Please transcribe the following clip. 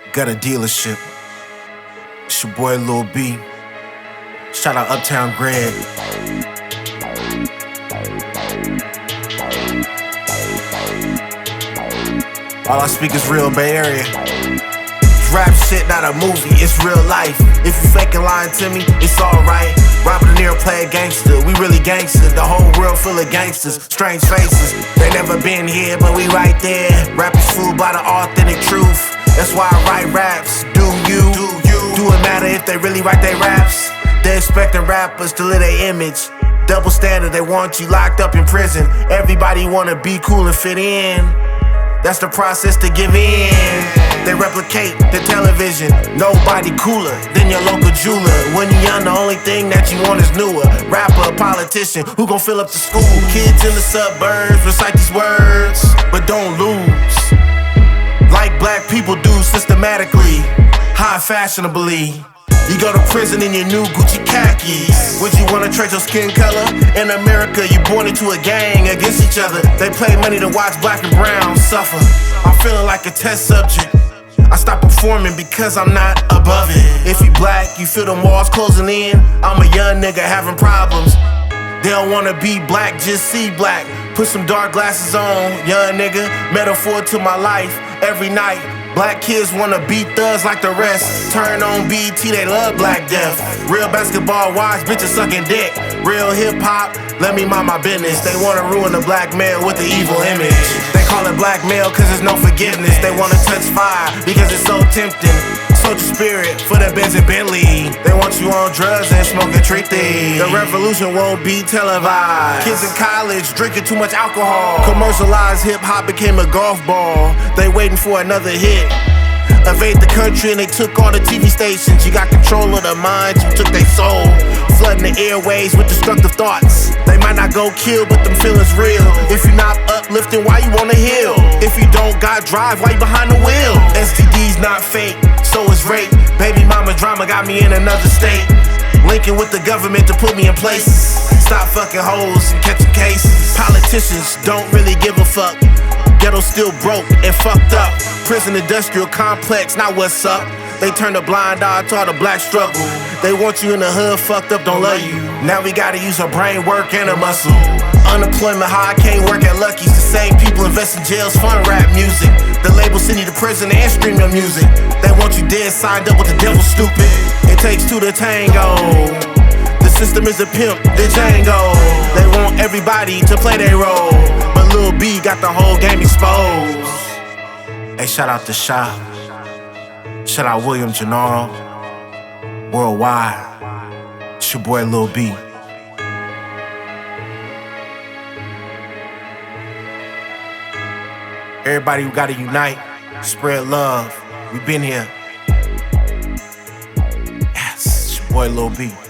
Got a dealership. It's your boy Lil B. Shout out Uptown Greg. All I speak is real Bay Area. Rap shit, not a movie, it's real life. If you faking lying to me, it's alright. Robert De Niro play a gangster, we really gangsters. The whole world full of gangsters, strange faces. They never been here, but we right there. Rap is fooled by the authentic truth. That's why I write raps. Do it matter if they really write their raps? They expecting rappers to live their image. Double standard, they want you locked up in prison. Everybody wanna be cool and fit in. That's the process to give in. They replicate the television. Nobody cooler than your local jeweler. When you're young, the only thing that you want is newer. Rapper, politician, who gon' fill up the school? Kids in the suburbs recite these words, but don't lose. Like black people do systematically, high fashionably. You go to prison in your new Gucci khakis. Would you wanna trade your skin color? In America, you born into a gang against each other. They pay money to watch black and brown suffer. I'm feeling like a test subject. I stopped performing because I'm not above it. If you black, you feel them walls closing in. I'm a young nigga having problems. They don't wanna be black, just see black. Put some dark glasses on, young nigga. Metaphor to my life every night. Black kids wanna beat thugs like the rest. Turn on BT, they love Black Death. Real basketball wives, bitches sucking dick. Real hip hop, let me mind my business. They wanna ruin the black male with the evil image. They call it blackmail cause there's no forgiveness. They wanna touch fire because it's so tempting. Soldier spirit for the Benz and Bentley. They want you on drugs and smoking treaty. The revolution won't be televised. Kids in college drinking too much alcohol. Commercialized hip hop became a golf ball. They waiting for another hit. Evade the country and they took all the TV stations. You got control of their minds, you took their soul. Flooding the airways with destructive thoughts. They might not go kill, but them feelings real. If you're not uplifting, why you wanna heal? If you don't got drive, why you behind the wheel? STD's not fake, so is rape. Baby mama drama got me in another state. Linking with the government to put me in places. Stop fucking hoes and catching cases. Politicians don't really give a fuck. Ghetto still broke and fucked up. Prison industrial complex, not what's up. They turn a blind eye to all the black struggle. They want you in the hood, fucked up, don't love you. Now we gotta use our brain work and a muscle. Unemployment high, can't work at Lucky's. The same people invest in jails, fund rap music. The label send you to prison and stream your music. They want you dead, signed up with the devil, stupid. It takes two to tango. The system is a pimp, the Django. They want everybody to play their role, but Lil B got the whole game exposed. Hey, shout out to Sha. Shout out William Gennaro. Worldwide. It's your boy Lil B. Everybody, we gotta unite, spread love. We been here. Yes, it's your boy Lil B.